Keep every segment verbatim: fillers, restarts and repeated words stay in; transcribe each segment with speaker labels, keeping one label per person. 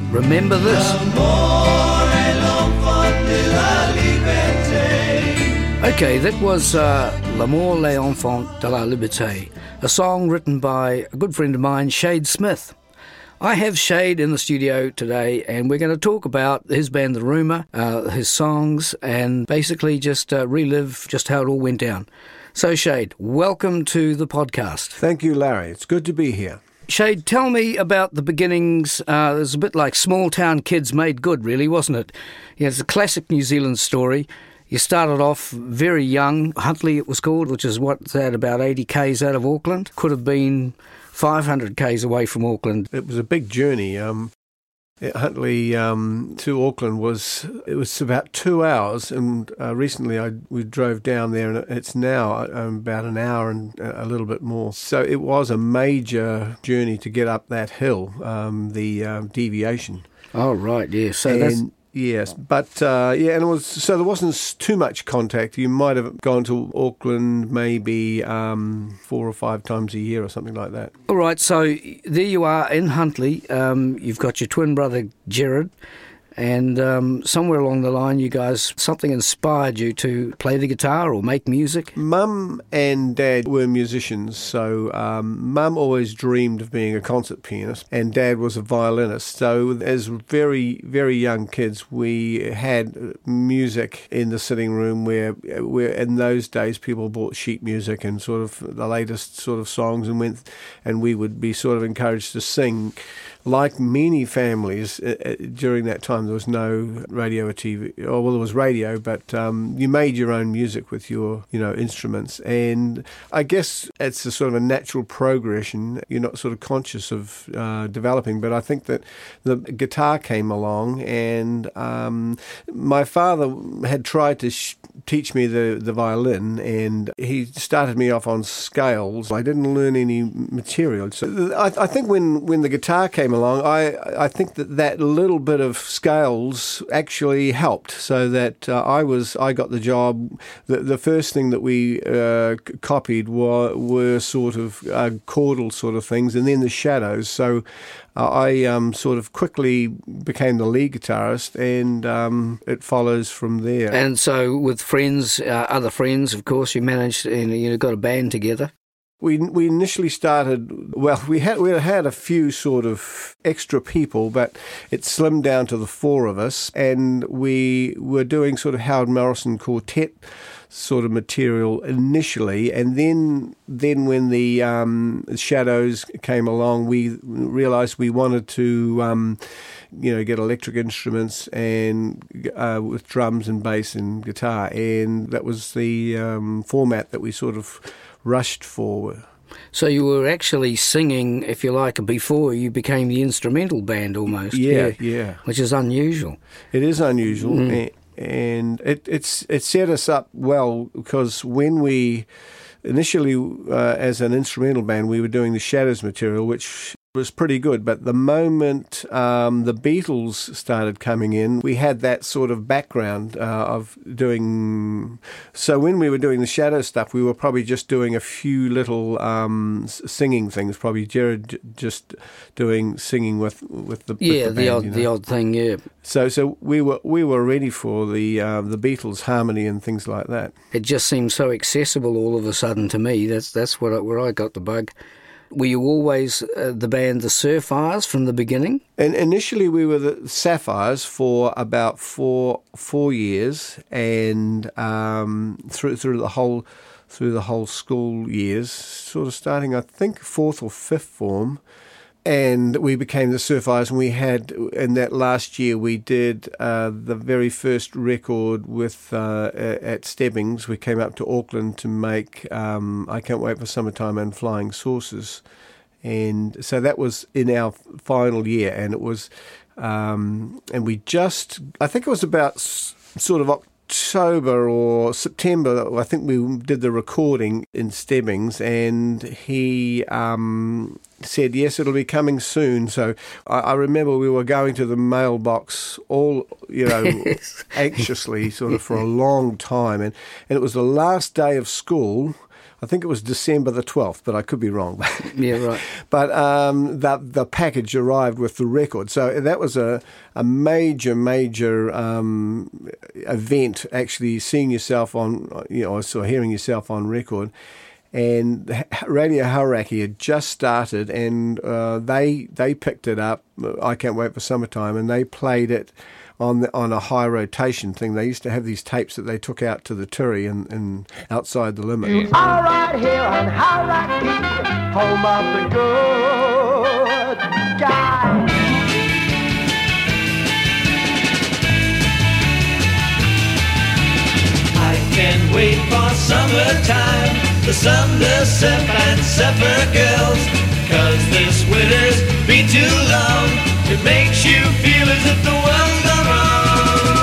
Speaker 1: remember this. Okay, that was uh, L'amour l'enfant de la liberté, a song written by a good friend of mine, Shade Smith. I have Shade in the studio today, and we're going to talk about his band, The Rumour, uh, his songs, and basically just uh, relive just how it all went down. So, Shade, welcome to the podcast.
Speaker 2: Thank you, Larry. It's good to be here.
Speaker 1: Shade, tell me about the beginnings. Uh, it was a bit like Small Town Kids Made Good, really, wasn't it? Yeah, it's a classic New Zealand story. You started off very young, Huntly it was called, which is what's that, about eighty kays out of Auckland. Could have been five hundred kays away from Auckland.
Speaker 2: It was a big journey. Um, Huntly um, to Auckland was it was about two hours, and uh, recently I we drove down there, and it's now um, about an hour and a little bit more. So it was a major journey to get up that hill, um, the um, deviation.
Speaker 1: Oh right, yeah. So
Speaker 2: and,
Speaker 1: that's.
Speaker 2: Yes, but uh, yeah, and it was so there wasn't too much contact. You might have gone to Auckland maybe um, four or five times a year or something like that.
Speaker 1: All right, so there you are in Huntly. Um, you've got your twin brother Gerard, and um, somewhere along the line, you guys something inspired you to play the guitar or make music.
Speaker 2: Mum and Dad were musicians, so um, Mum always dreamed of being a concert pianist, and Dad was a violinist. So as very, very young kids, we had music in the sitting room where, where in those days people bought sheet music and sort of the latest sort of songs, and went, and we would be sort of encouraged to sing. Like many families uh, during that time, there was no radio or T V. Oh, well, there was radio, but um, you made your own music with your, you know, instruments. And I guess it's a sort of a natural progression. You're not sort of conscious of uh, developing, but I think that the guitar came along, and um, my father had tried to sh- teach me the, the violin, and he started me off on scales. I didn't learn any material. So I, I think when, when the guitar came along, I, I think that that little bit of scales actually helped, so that uh, I was I got the job. The, the first thing that we uh, copied were, were sort of uh, chordal sort of things, and then the shadows. So uh, I um, sort of quickly became the lead guitarist, and um, it follows from there.
Speaker 1: And so with friends, uh, other friends, of course, you managed, and you got a band together.
Speaker 2: We we initially started, well, we had we had a few sort of extra people, but it slimmed down to the four of us, and we were doing sort of Howard Morrison quartet sort of material initially, and then then when the um, Shadows came along, we realised we wanted to um, you know get electric instruments and uh, with drums and bass and guitar, and that was the um, format that we sort of rushed forward.
Speaker 1: So you were actually singing, if you like, before you became the instrumental band almost.
Speaker 2: Yeah, yeah. yeah.
Speaker 1: Which is unusual.
Speaker 2: It is unusual,
Speaker 1: Mm.
Speaker 2: and, and it it's it set us up well, because when we initially, uh, as an instrumental band, we were doing the Shadows material, which was pretty good, but the moment um, the Beatles started coming in, we had that sort of background uh, of doing. So when we were doing the Shadow stuff, we were probably just doing a few little um, singing things. Probably Gerard just doing singing with with the
Speaker 1: yeah
Speaker 2: with the,
Speaker 1: the
Speaker 2: band,
Speaker 1: odd
Speaker 2: you know?
Speaker 1: the odd thing yeah.
Speaker 2: So so we were we were ready for the uh, the Beatles harmony and things like that.
Speaker 1: It just seems so accessible all of a sudden to me. That's that's what I, where I got the bug. Were you always uh, the band the Sapphires from the beginning?
Speaker 2: And initially we were the Sapphires for about four four years, and um, through through the whole through the whole school years, sort of starting I think fourth or fifth form. And we became the Sapphires, and we had, in that last year, we did uh, the very first record with uh, at Stebbings. We came up to Auckland to make um, I Can't Wait for Summertime and Flying Saucers. And so that was in our final year, and it was, um, and we just, I think it was about s- sort of October or September, I think we did the recording in Stebbings, and he um, said, yes, it'll be coming soon. So I, I remember we were going to the mailbox all, you know, anxiously sort of for a long time. And, and it was the last day of school I think it was December the twelfth, but I could be wrong.
Speaker 1: Yeah, right.
Speaker 2: But um, the, the package arrived with the record. So that was a, a major, major um, event, actually seeing yourself on, you know, or hearing yourself on record. And Radio Hauraki had just started, and uh, they they picked it up. I Can't Wait for Summertime, and they played it on the, on a high rotation thing. They used to have these tapes that they took out to the Turi and, and outside the limit.
Speaker 3: All right here on Hauraki, home of the good guys.
Speaker 4: I can't wait for summertime, the sun to sip and supper girls, 'cause this winter's been too long. It makes you feel as if the world's gone wrong.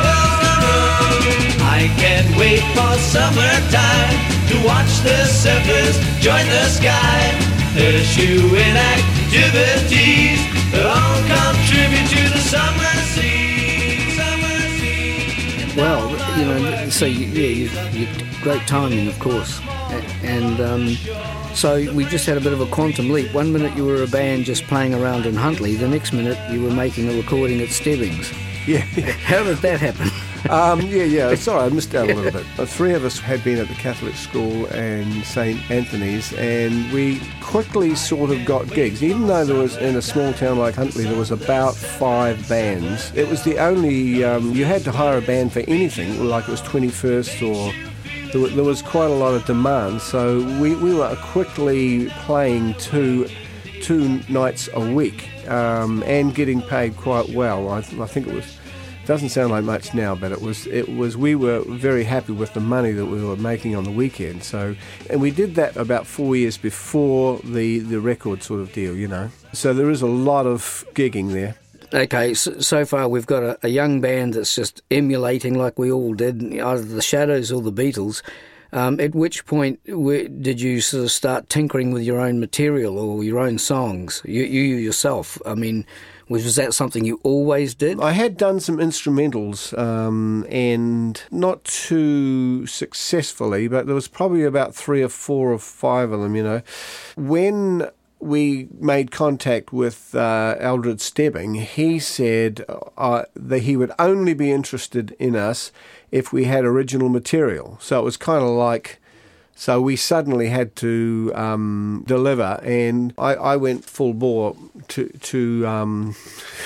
Speaker 4: I can't wait for summertime to watch the surfers join the sky. Their shoeing activities that all contribute to the summer scene. Summer scene.
Speaker 1: Well, you know, so you, yeah, you, you, great timing, of course. And um, so we just had a bit of a quantum leap. One minute you were a band just playing around in Huntly, the next minute you were making a recording at Stebbings.
Speaker 2: Yeah.
Speaker 1: How did that happen?
Speaker 2: Um, yeah, yeah. Sorry, I missed out a little bit. Uh, three of us had been at the Catholic school and Saint Anthony's, and we quickly sort of got gigs. Even though there was, in a small town like Huntly, there was about five bands. It was the only, um, you had to hire a band for anything, like it was twenty-first or... There was quite a lot of demand, so we, we were quickly playing two two nights a week um, and getting paid quite well. I, I think it was doesn't sound like much now, but it was it was we were very happy with the money that we were making on the weekend. So, and we did that about four years before the the record sort of deal, you know. So there is a lot of gigging there.
Speaker 1: Okay, so, so far we've got a, a young band that's just emulating like we all did, either the Shadows or the Beatles. Um, at which point where, did you sort of start tinkering with your own material or your own songs? You, you yourself, I mean, was, was that something you always did?
Speaker 2: I had done some instrumentals um, and not too successfully, but there was probably about three or four or five of them, you know. When we made contact with uh, Eldred Stebbing, he said uh, that he would only be interested in us if we had original material. So it was kind of like, so we suddenly had to um, deliver, and I, I went full bore to to, um,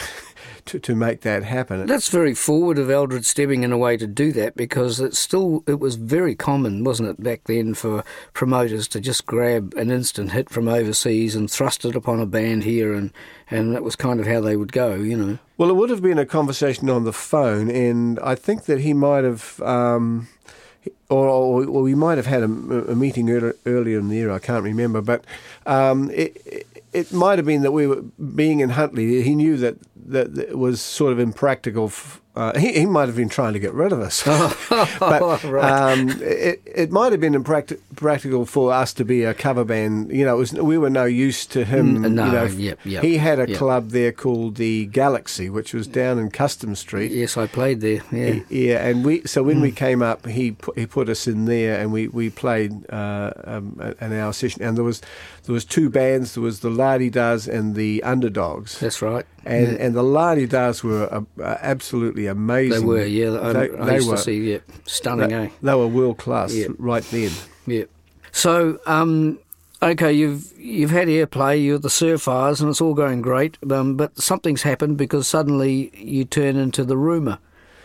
Speaker 2: to to make that happen.
Speaker 1: That's very forward of Eldred Stebbing in a way to do that, because it's still it was very common, wasn't it, back then, for promoters to just grab an instant hit from overseas and thrust it upon a band here, and and that was kind of how they would go, you know.
Speaker 2: Well, it would have been a conversation on the phone, and I think that he might have, um, or, or, or we might have had a, a meeting earlier, earlier in the year, I can't remember, but um, it, it, it might have been that we were, being in Huntly, he knew that, that it was sort of impractical. F- uh, he, he might have been trying to get rid of us. But
Speaker 1: right.
Speaker 2: um, it, it might have been impracti- practical for us to be a cover band. You know, it was, we were no use to him.
Speaker 1: No,
Speaker 2: you know,
Speaker 1: yep, yep,
Speaker 2: he had a
Speaker 1: yep.
Speaker 2: club there called the Galaxy, which was down in Custom Street.
Speaker 1: Yes, I played there, yeah.
Speaker 2: Yeah, and we so when mm. we came up, he put, he put us in there, and we we played uh, um, an hour session. And there was there was two bands. There was the La-Di-Das and the Underdogs.
Speaker 1: That's right.
Speaker 2: And
Speaker 1: yeah.
Speaker 2: and the La-Di-Das were uh, absolutely amazing.
Speaker 1: They were, yeah. I,
Speaker 2: they,
Speaker 1: I
Speaker 2: they
Speaker 1: used
Speaker 2: were,
Speaker 1: to see, yeah, stunning,
Speaker 2: they,
Speaker 1: eh?
Speaker 2: They were world class
Speaker 1: yeah.
Speaker 2: right then.
Speaker 1: Yeah. So, um, okay, you've you've had airplay, you're the Surfires, and it's all going great, um, but something's happened because suddenly you turn into the Rumour.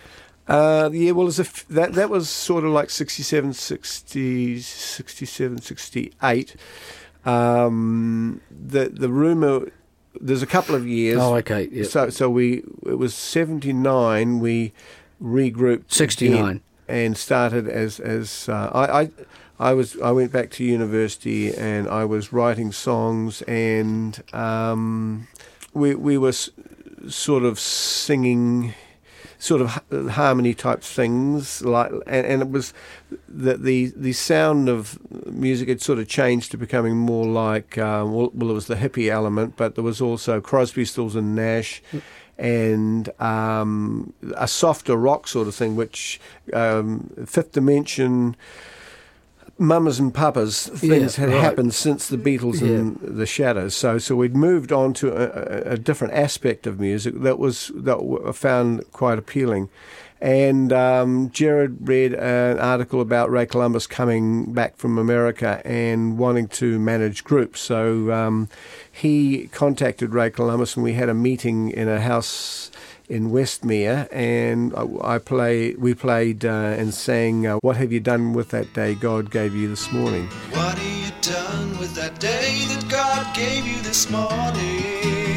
Speaker 2: Uh, yeah, well, as if that that was sort of like sixty-seven, sixty, sixty-seven, sixty-eight. Um, the the Rumour, there's a couple of years.
Speaker 1: Oh, okay. Yep.
Speaker 2: So so we it was seventy-nine. We regrouped
Speaker 1: sixty-nine
Speaker 2: and started as as uh, I. I I was. I went back to university and I was writing songs, and um, we we were s- sort of singing, sort of harmony type things. Like, and, and it was the, the the sound of music had sort of changed to becoming more like um, well, well, it was the hippie element, but there was also Crosby, Stills and Nash. And um, a softer rock sort of thing, which um, Fifth Dimension, mamas and papas, things
Speaker 1: Yeah,
Speaker 2: had
Speaker 1: right.
Speaker 2: happened since the Beatles and the Shadows. So, so we'd moved on to a, a, a different aspect of music that was that I found quite appealing. And um, Jared read an article about Ray Columbus coming back from America and wanting to manage groups. So um, he contacted Ray Columbus, and we had a meeting in a house in Westmere, and I, I play. We played uh, and sang uh, "What Have You Done With That Day God Gave You This Morning."
Speaker 5: What have you done with that day that God gave you this morning?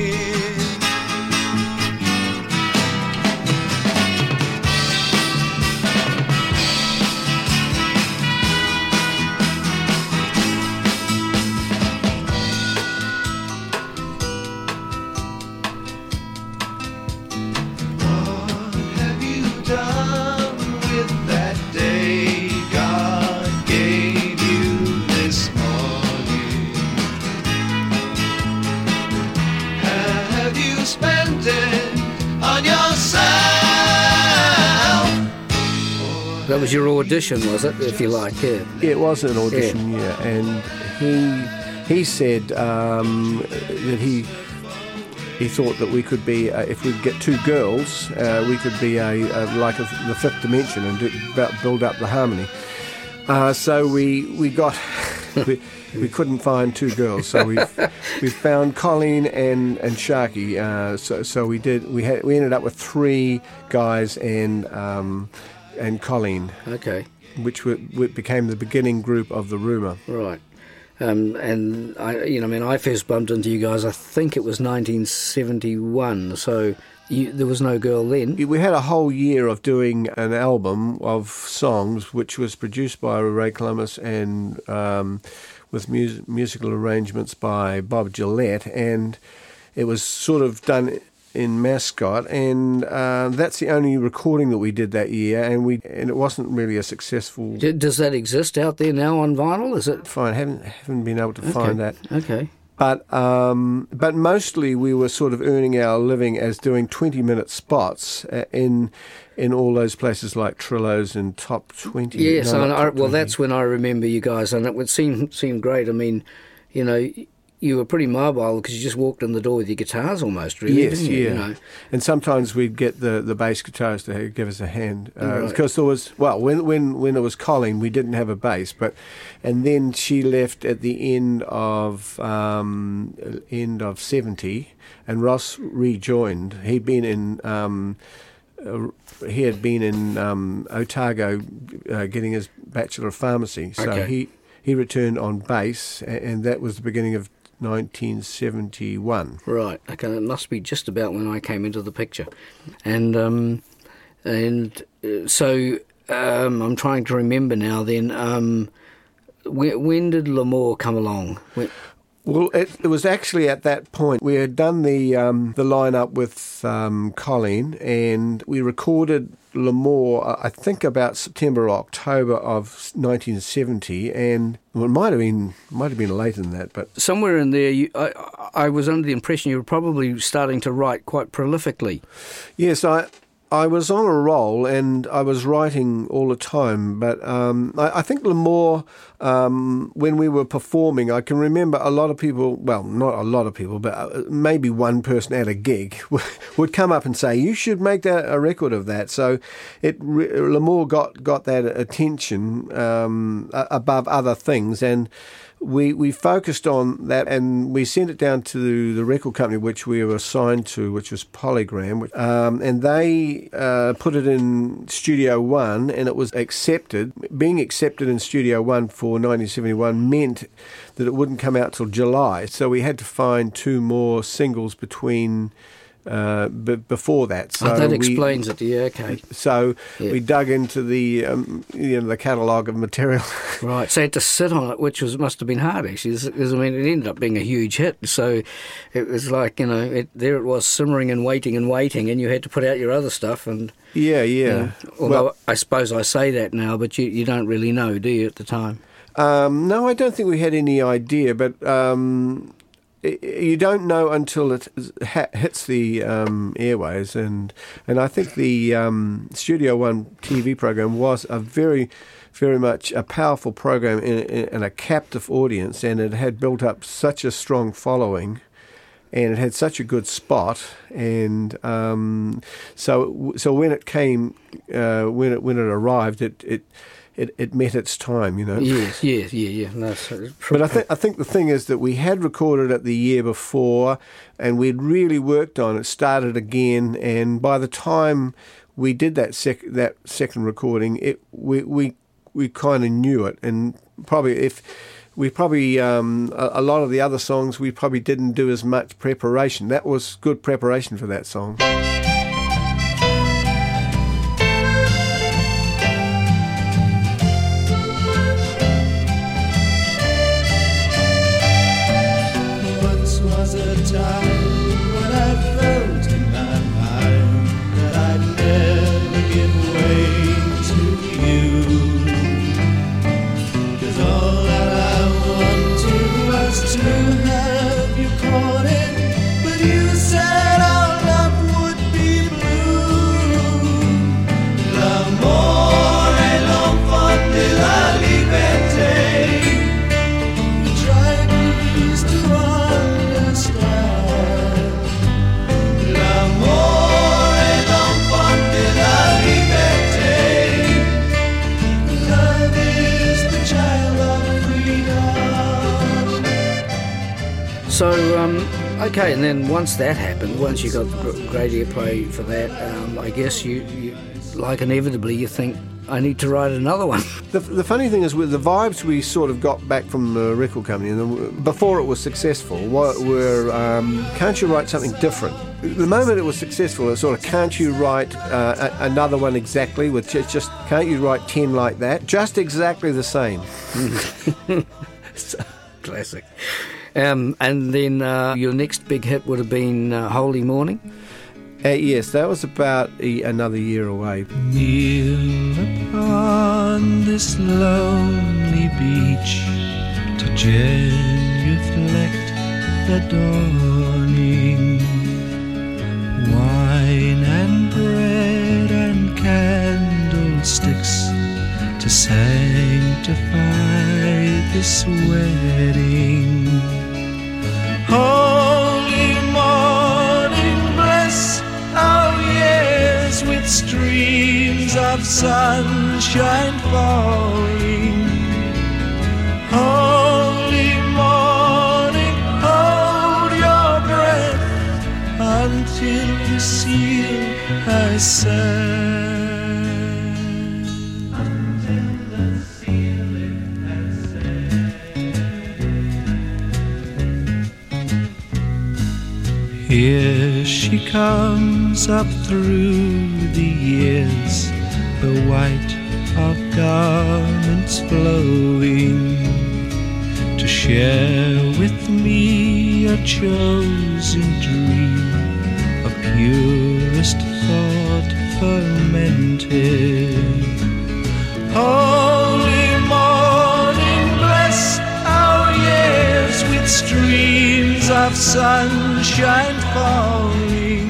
Speaker 1: That was your audition, was it, if you like? Yeah.
Speaker 2: It was an audition, yeah. yeah. And he he said um, that he he thought that we could be, uh, if we could get two girls, uh, we could be a, a like a, the fifth dimension and do, build up the harmony. Uh, so we we got we, we couldn't find two girls, so we we found Colleen and and Sharky. Uh, so so we did we had we ended up with three guys and. Um, and Colleen,
Speaker 1: Okay.
Speaker 2: which were, which became the beginning group of the Rumour.
Speaker 1: Right. Um, and, I, you know, I mean, I first bumped into you guys, I think it was nineteen seventy-one, so you, there was no girl then.
Speaker 2: We had a whole year of doing an album of songs, which was produced by Ray Columbus and um, with mus- musical arrangements by Bob Gillette, and it was sort of done in Mascot, and uh, that's the only recording that we did that year, and we and it wasn't really a successful.
Speaker 1: D- Does that exist out there now on vinyl? Is it?
Speaker 2: Fine, haven't haven't been able to find that.
Speaker 1: Okay.
Speaker 2: But um, but mostly we were sort of earning our living as doing twenty minute spots uh, in in all those places like Trillo's and Top twenty.
Speaker 1: Yes,
Speaker 2: no,
Speaker 1: and
Speaker 2: not
Speaker 1: I,
Speaker 2: Top
Speaker 1: well,
Speaker 2: twenty.
Speaker 1: that's when I remember you guys, and it would seem seem great. I mean, you know, you were pretty mobile because you just walked in the door with your guitars almost, really,
Speaker 2: Yes,
Speaker 1: didn't you?
Speaker 2: yeah.
Speaker 1: You know?
Speaker 2: And sometimes we'd get the, the bass guitarist to give us a hand
Speaker 1: Right.
Speaker 2: because there was well when when when it was Colleen we didn't have a bass, but and then she left at the end of um, end of seventy, and Ross rejoined. He'd been in. Um, uh, he had been in um, Otago uh, getting his Bachelor of Pharmacy, so
Speaker 1: Okay.
Speaker 2: he he returned on bass, and, and that was the beginning of nineteen seventy-one.
Speaker 1: Right. Okay. It must be just about when I came into the picture, and um, and uh, so um, I'm trying to remember now. Then, um, when, when did L'Amour come along? When,
Speaker 2: Well, it, it was actually at that point we had done the um, the lineup with um, Colleen, and we recorded L'Amour, uh, I think about September or October of nineteen seventy, and well, it might have been might have been later than that, but
Speaker 1: somewhere in there, you, I, I was under the impression you were probably starting to write quite prolifically.
Speaker 2: yes, I. I was on a roll and I was writing all the time, but um, I, I think L'Amour, um, when we were performing, I can remember a lot of people, well, not a lot of people, but maybe one person at a gig would come up and say, you should make that a record of that. So it L'Amour got, got that attention um, above other things, and We we focused on that, and we sent it down to the record company which we were assigned to, which was Polygram, um, and they uh, put it in Studio One, and it was accepted. Being accepted in Studio One for nineteen seventy-one meant that it wouldn't come out till July, so we had to find two more singles between uh, b- before that. So
Speaker 1: oh, that
Speaker 2: we,
Speaker 1: explains it. Yeah. Okay.
Speaker 2: So
Speaker 1: Yeah.
Speaker 2: we dug into the um, you know the catalogue of material.
Speaker 1: Right, so you had to sit on it, which was must have been hard actually, because I mean it ended up being a huge hit. So it was like, you know, it, there it was simmering and waiting and waiting, and you had to put out your other stuff. And
Speaker 2: Yeah, yeah.
Speaker 1: you know, although
Speaker 2: Well,
Speaker 1: I suppose I say that now, but you, you don't really know, do you, at the time?
Speaker 2: um, no, I don't think we had any idea, but um, you don't know until it hits the um, airways, and and I think the um, Studio One T V program was a very, very much a powerful program in, in, in a captive audience, and it had built up such a strong following, and it had such a good spot, and um, so so when it came, uh, when it when it arrived, it it. It, it met its time, you know.
Speaker 1: Yes, yes, yeah, yeah. No, so
Speaker 2: but I think I think the thing is that we had recorded it the year before, and we'd really worked on it. Started again, and by the time we did that sec- that second recording, it we we, we kind of knew it, and probably if we probably um, a, a lot of the other songs we probably didn't do as much preparation. That was good preparation for that song.
Speaker 1: So, um, okay, and then once that happened, once you got the great airplay for that, um, I guess you, you, like inevitably, you think, I need to write another one.
Speaker 2: The, the funny thing is, with the vibes we sort of got back from the record company, and before it was successful, were, um, can't you write something different? The moment it was successful, it's sort of, can't you write uh, a, another one exactly, with just, just, can't you write ten like that? Just exactly the same.
Speaker 1: Classic. Um, and then uh, your next big hit would have been uh, Holy Morning?
Speaker 2: Uh, yes, that was about a, another year away.
Speaker 6: Kneel upon this lonely beach to genuflect the dawning. Wine and bread and candlesticks to sanctify this wedding. Holy morning, bless our years with streams of sunshine falling. Holy morning, hold your breath until you seal her sand. Here she comes up through the years, the white of garments flowing, to share with me a chosen dream, of purest thought fermented. Holy morning, bless our years with streams of sunshine falling.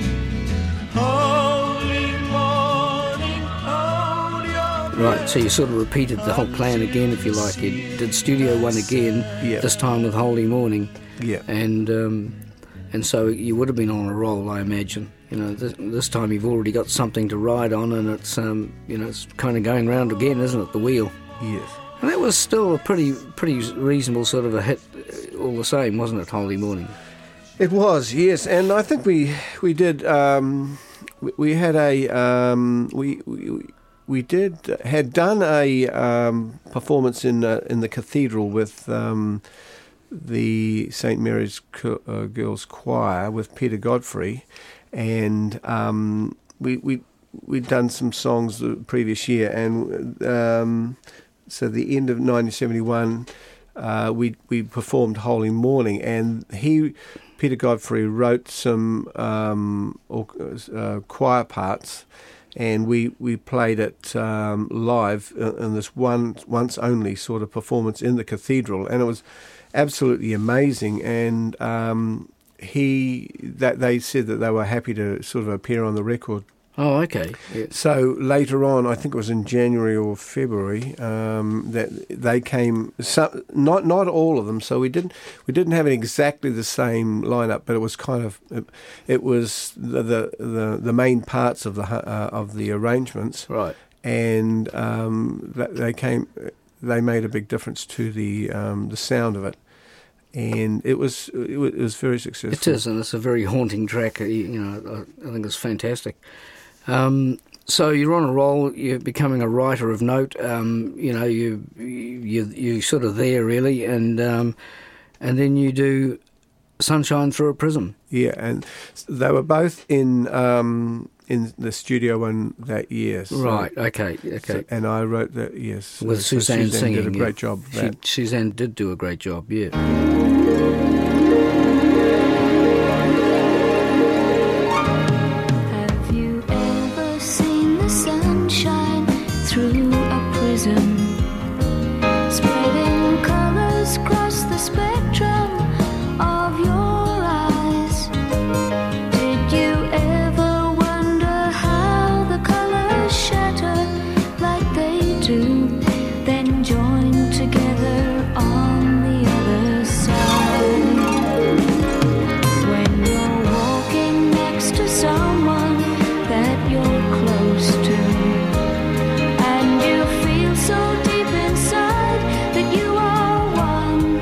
Speaker 6: Holy morning, hold your
Speaker 1: Right, so you sort of repeated the whole plan again, if you like. You did Studio One again,
Speaker 2: Yeah.
Speaker 1: this time with Holy Morning.
Speaker 2: Yeah.
Speaker 1: And um, and so you would have been on a roll, I imagine. You know, this, this time you've already got something to ride on, and it's um, you know, it's kind of going round again, isn't it? The wheel.
Speaker 2: Yes.
Speaker 1: And that was still a pretty pretty reasonable sort of a hit, uh, all the same, wasn't it? Holy Morning.
Speaker 2: It was, yes, and I think we we did um, we, we had a um, we, we we did had done a um, performance in uh, in the cathedral with um, the Saint Mary's Co- uh, Girls Choir with Peter Godfrey, and um, we we we'd done some songs the previous year, and um, so the end of nineteen seventy-one. Uh, we we performed Holy Morning, and he, Peter Godfrey, wrote some um, or, uh, choir parts, and we, we played it um, live in this one once only sort of performance in the cathedral, and it was absolutely amazing. And um, he that they said that they were happy to sort of appear on the record.
Speaker 1: Oh, okay. Yeah.
Speaker 2: So later on, I think it was in January or February, um, that they came. Some, not not all of them. So we didn't we didn't have exactly the same lineup, but it was kind of it, it was the, the the the main parts of the uh, of the arrangements.
Speaker 1: Right.
Speaker 2: And um, they came. They made a big difference to the um, the sound of it. And it was it was, it was very successful.
Speaker 1: It is, and it's a very haunting track. You know, I, I think it's fantastic. Um, so you're on a roll. You're becoming a writer of note. Um, you know, you you you sort of there really, and um, and then you do Sunshine Through a Prism.
Speaker 2: Yeah, and they were both in um, in the studio one that year. So,
Speaker 1: right. Okay. Okay.
Speaker 2: So, and I wrote that. Yes,
Speaker 1: with
Speaker 2: so
Speaker 1: Suzanne,
Speaker 2: Suzanne
Speaker 1: singing.
Speaker 2: Did a great
Speaker 1: yeah.
Speaker 2: job. Of
Speaker 1: she,
Speaker 2: that.
Speaker 1: Suzanne did do a great job. Yeah.
Speaker 7: Have you ever seen the sunshine through a prism, spreading colours across the spectrum of your eyes? Did you ever wonder how the colours shatter like they do, then join together on the other side? When you're walking next to someone that you're close to, and you feel so deep inside that you are one,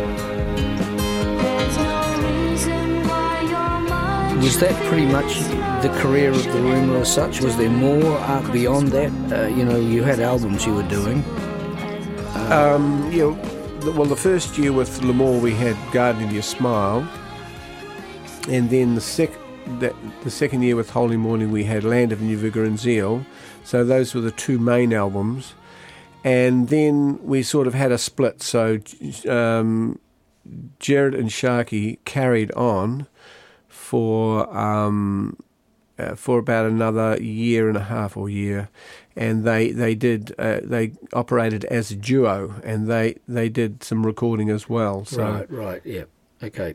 Speaker 7: there's no reason why your mind
Speaker 1: Was that pretty much the career of the Rumour as such? Was there more uh, beyond that? Uh, you know, you had albums you were doing.
Speaker 2: Um, yeah, the- well, the first year with L'Amour we had Garden of Your Smile, and then the sec that the second year with Holy Morning we had Land of New Vigour and Zeal. So those were the two main albums, and then we sort of had a split. So um, Jared and Sharky carried on for um, uh, for about another year and a half or year, and they they did uh, they operated as a duo, and they they did some recording as well. So
Speaker 1: Right, right, yeah, okay.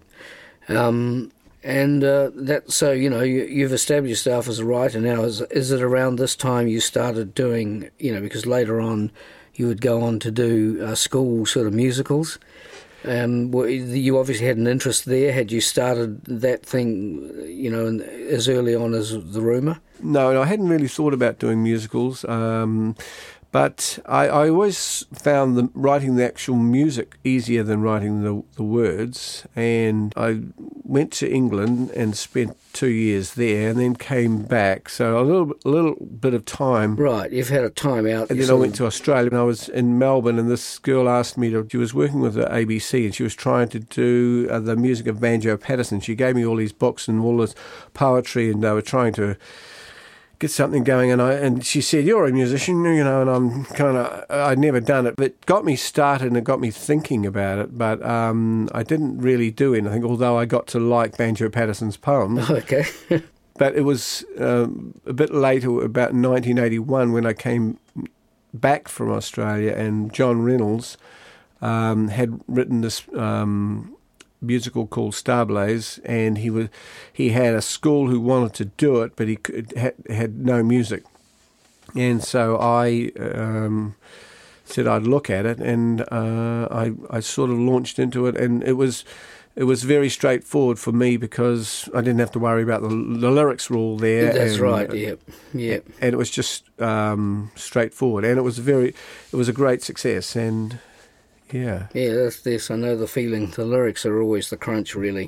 Speaker 1: Um, and uh, that, so you know, you, you've established yourself as a writer now. Is is it around this time you started doing, you know, because later on you would go on to do uh, school sort of musicals? Um, well, you obviously had an interest there. Had you started that thing, you know, in, as early on as the Rumour?
Speaker 2: No, I hadn't really thought about doing musicals, um, but I, I always found the, writing the actual music easier than writing the, the words. And I went to England and spent two years there, and then came back. So a little, a little bit of time.
Speaker 1: Right, you've had a time out.
Speaker 2: And then I went to Australia, and I was in Melbourne, and this girl asked me to, she was working with the A B C, and she was trying to do uh, the music of Banjo Paterson. She gave me all these books and all this poetry, and they were trying to get something going, and I and she said, "You're a musician, you know," and I'm kind of, I'd never done it, but it got me started and it got me thinking about it, but um, I didn't really do anything, although I got to like Banjo Paterson's poems.
Speaker 1: Okay.
Speaker 2: But it was um, a bit later, about nineteen eighty-one, when I came back from Australia, and John Reynolds um, had written this um, musical called Starblaze, and he was he had a school who wanted to do it, but he could, had, had no music, and so I um, said I'd look at it, and uh, I I sort of launched into it, and it was. It was very straightforward for me because I didn't have to worry about the, the lyrics were all there.
Speaker 1: That's
Speaker 2: and,
Speaker 1: right. Yeah, yeah.
Speaker 2: And it was just um, straightforward, and it was very, it was a great success, and yeah,
Speaker 1: Yeah, that's this. I know the feeling. The lyrics are always the crunch, really.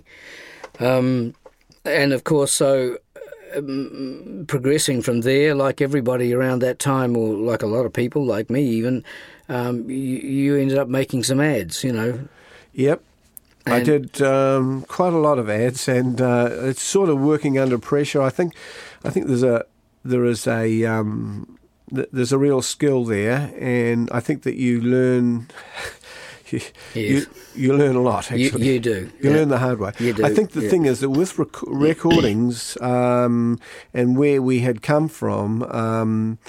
Speaker 1: Um, and of course, so um, progressing from there, like everybody around that time, or like a lot of people, like me even, um, you, you ended up making some ads. You know.
Speaker 2: Yep. I
Speaker 1: And-
Speaker 2: did um, quite a lot of ads, and uh, it's sort of working under pressure. I think, I think there's a there is a um, th- there's a real skill there, and I think that you learn. you,
Speaker 1: Yes.
Speaker 2: you you learn a lot.
Speaker 1: You,
Speaker 2: Actually,
Speaker 1: you do.
Speaker 2: You
Speaker 1: yeah.
Speaker 2: learn the hard way.
Speaker 1: You do,
Speaker 2: I think the
Speaker 1: yeah.
Speaker 2: thing is that with rec- recordings um, and where we had come from, um,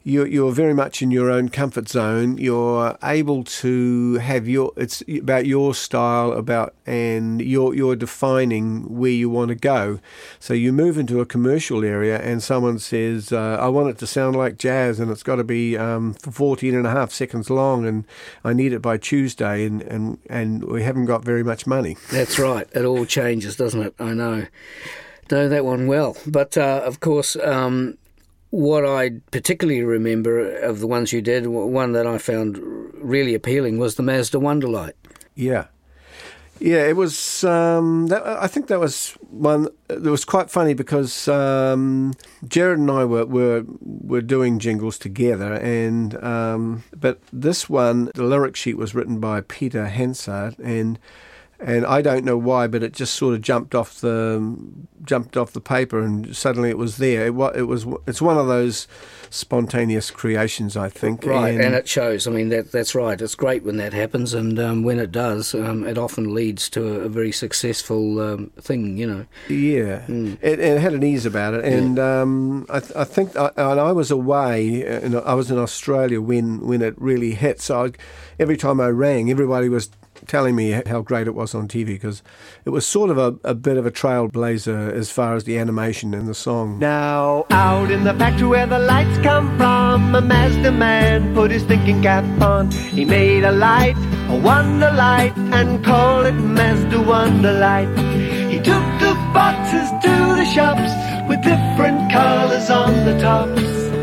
Speaker 2: you're, you're very much in your own comfort zone. You're able to have your, it's about your style, about, and you're, you're defining where you want to go. So you move into a commercial area and someone says, uh, I want it to sound like jazz and it's got to be um, fourteen and a half seconds long and I need it by Tuesday, and, and, and we haven't got very much money.
Speaker 1: That's right. It all changes, doesn't it? I know. Know that one well. But, uh, of course, um, what I particularly remember of the ones you did, one that I found really appealing was the Mazda Wonderlight.
Speaker 2: Yeah. Yeah, it was, um, that, I think that was one that was quite funny because um, Jared and I were, were were doing jingles together, and um, but this one, the lyric sheet was written by Peter Hansard, and and I don't know why, but it just sort of jumped off the jumped off the paper, and suddenly it was there. It, it was it's one of those spontaneous creations, I think.
Speaker 1: Right, and, and it shows. I mean, that that's right. It's great when that happens, and um, when it does, um, it often leads to a, a very successful um, thing, you know.
Speaker 2: Yeah,
Speaker 1: Mm.
Speaker 2: it, it had an ease about it, and
Speaker 1: Yeah.
Speaker 2: um, I, th- I think, I, and I was away, and I was in Australia when, when it really hit, so I, every time I rang, everybody was telling me how great it was on T V, because it was sort of a, a bit of a trailblazer as far as the animation and the song.
Speaker 3: Now, out in the factory where the lights come from, a Mazda man put his thinking cap on. He made a light, a wonder light, and called it Mazda Wonderlight. He took the boxes to the shops with different colours on the tops.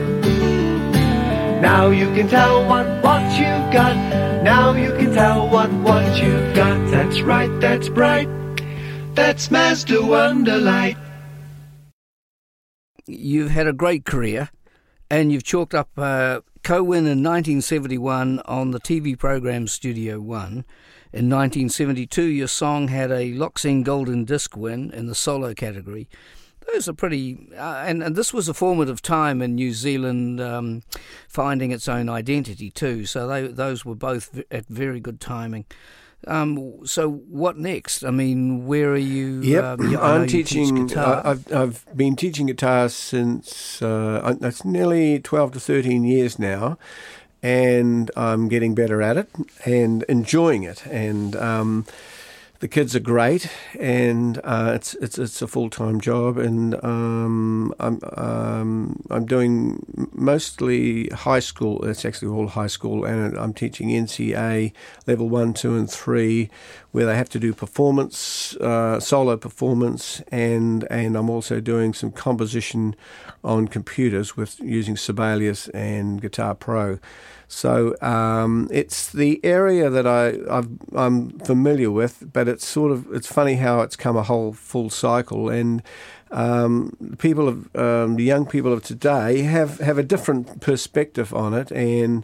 Speaker 3: Now you can tell what, what you've got. Now you can tell what, what you've got. That's right, that's bright. That's Mazda Wonderlight.
Speaker 1: You've had a great career, and you've chalked up a co-win in nineteen seventy-one on the T V program Studio One. In nineteen seventy-two, your song had a Loxene Golden Disc win in the solo category. Those are pretty, uh, and, and this was a formative time in New Zealand um, finding its own identity too. So they, those were both v- at very good timing. Um, so what next? I mean, where are you?
Speaker 2: Yep,
Speaker 1: Um, you- I know
Speaker 2: I'm
Speaker 1: you teach
Speaker 2: teaching.
Speaker 1: guitar.
Speaker 2: I- I've I've been teaching guitar since uh, it's nearly twelve to thirteen years now, and I'm getting better at it and enjoying it. And um, the kids are great, and uh, it's it's it's a full time job, and um, I'm um, I'm doing mostly high school. It's actually all high school, and I'm teaching N C A level one, two, and three, where they have to do performance, uh, solo performance, and and I'm also doing some composition on computers with using Sibelius and Guitar Pro. So um, it's the area that I I've, I'm familiar with, but it's sort of it's funny how it's come a whole full cycle, and um, people of um, the young people of today have, have a different perspective on it, and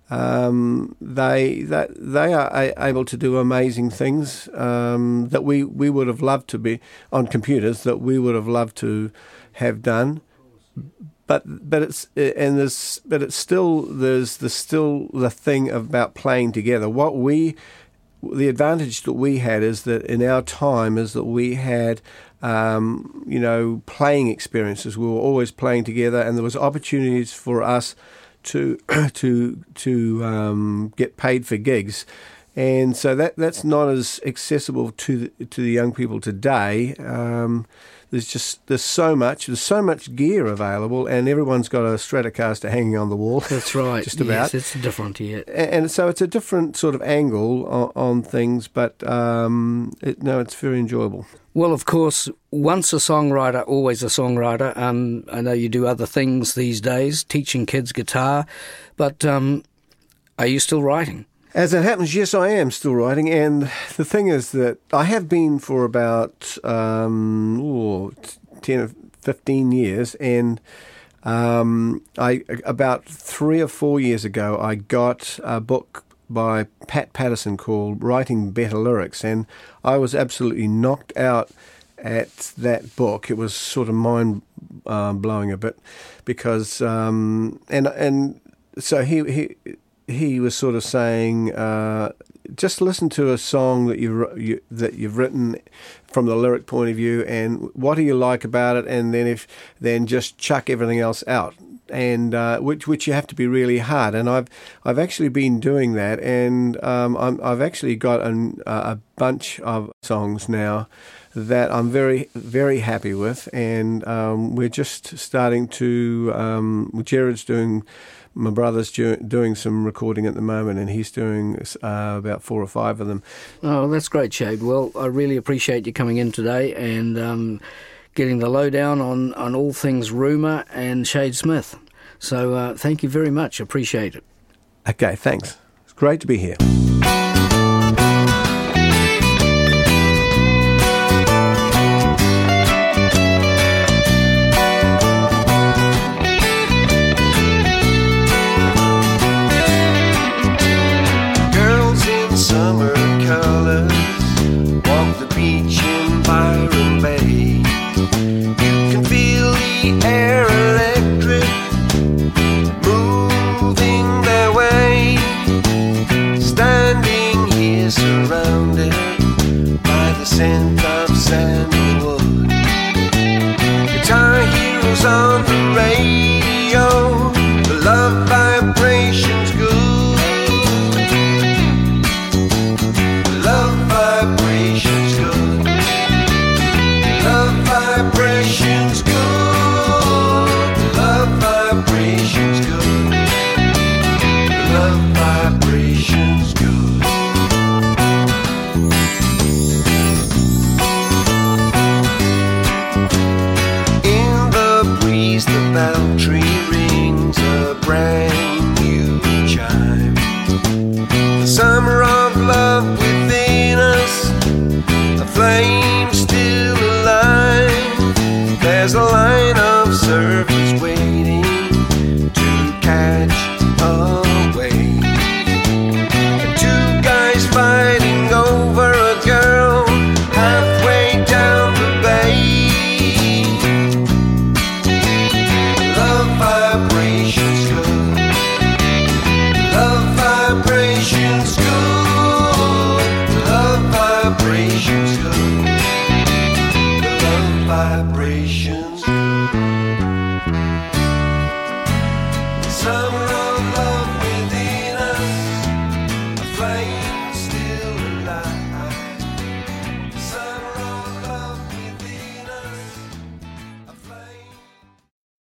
Speaker 2: um, they that they are a, able to do amazing things um, that we, we would have loved to be on computers that we would have loved to have done. But but it's and there's but it's still there's the still the thing about playing together. What we the advantage that we had is that in our time is that we had um, you know playing experiences. We were always playing together, and there was opportunities for us to to to um, get paid for gigs. And so that that's not as accessible to the, to the young people today. Um, there's just there's so much there's so much gear available, and everyone's got a Stratocaster hanging on the wall.
Speaker 1: That's right.
Speaker 2: Just about.
Speaker 1: Yes, it's different yet.
Speaker 2: And, and so it's a different sort of angle on, on things, but um, it, no, it's very enjoyable.
Speaker 1: Well, of course, once a songwriter, always a songwriter. Um, I know you do other things these days, teaching kids guitar, but um, are you still writing?
Speaker 2: As it happens, yes, I am still writing, and the thing is that I have been for about um, ooh, ten or fifteen years, and um, I about three or four years ago, I got a book by Pat Patterson called Writing Better Lyrics, and I was absolutely knocked out at that book. It was sort of mind uh, blowing a bit because um, and and so he he. He was sort of saying, uh, just listen to a song that you, you that you've written from the lyric point of view, and what do you like about it, and then if then just chuck everything else out. and uh, which which you have to be really hard. And I've I've actually been doing that, and um, I'm, I've actually got an, uh, a bunch of songs now that I'm very very happy with, and um, we're just starting to. Um, Jared's doing. My brother's doing some recording at the moment, and he's doing uh, about four or five of them.
Speaker 1: Oh, that's great, Shade. Well, I really appreciate you coming in today and um, getting the lowdown on, on all things Rumour and Shade Smith. So uh, thank you very much. Appreciate it.
Speaker 2: Okay, thanks. It's great to be here.
Speaker 5: Summer colors walk the beach in Byron Bay. You can feel the air electric moving their way. Standing here surrounded by the scent of sandalwood. Guitar heroes on the radio.